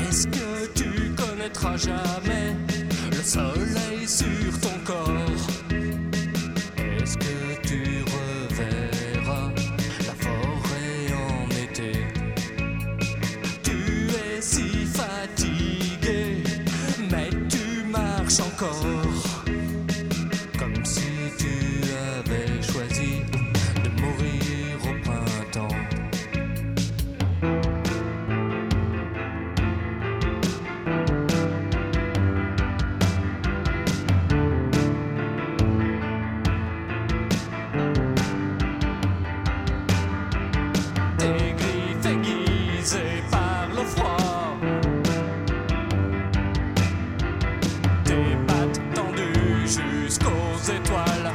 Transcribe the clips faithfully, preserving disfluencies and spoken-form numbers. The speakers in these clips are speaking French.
Est-ce que tu connaîtras jamais le soleil sur ton corps? Est-ce que tu reverras la forêt en été? Tu es si fatigué, mais tu marches encore, comme si tu avais choisi de mourir au printemps. Tes griffes aiguisées par le froid, tes pattes tendues jusqu'aux étoiles.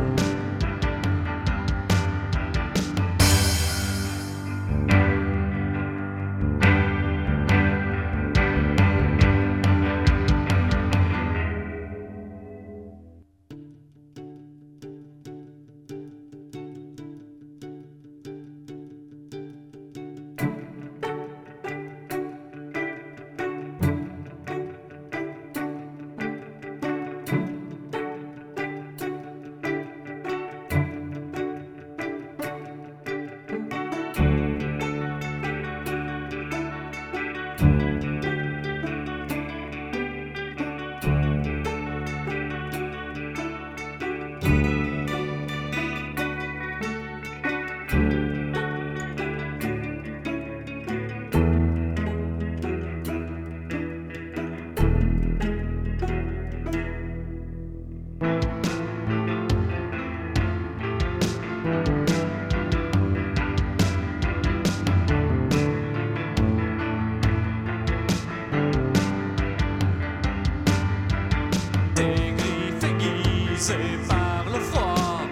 Tes griffes aiguisées par le froid,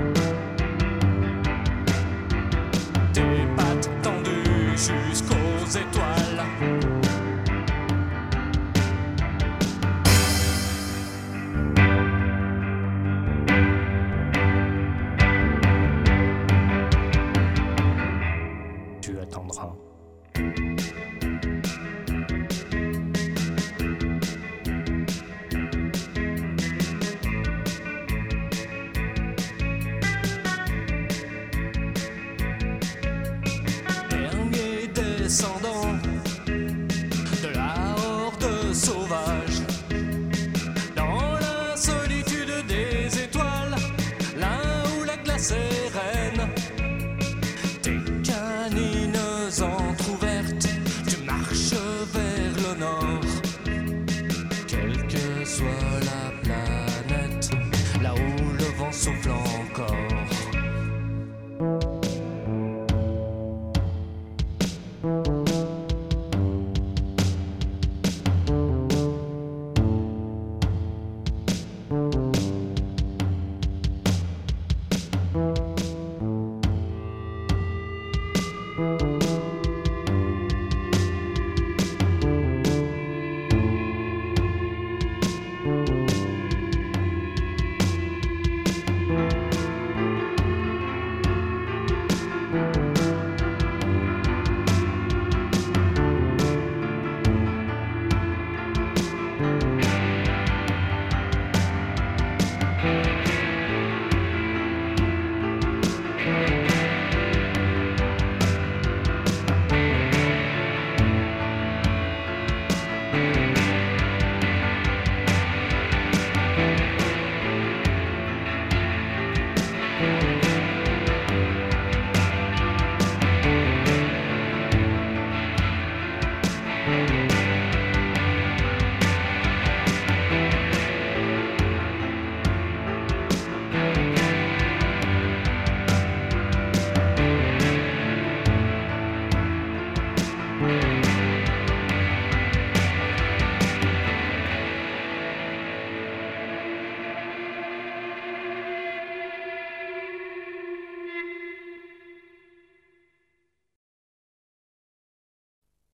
tes pattes tendues jusqu'aux étoiles. Tu attendras. Dernier descendant de la horde sauvage, dans la solitude des étoiles, là où la glace est reine, tes canines entr'ouvertes, tu marches vers le nord. Quelle que soit la planète, là où le vent souffle encore. Thank you.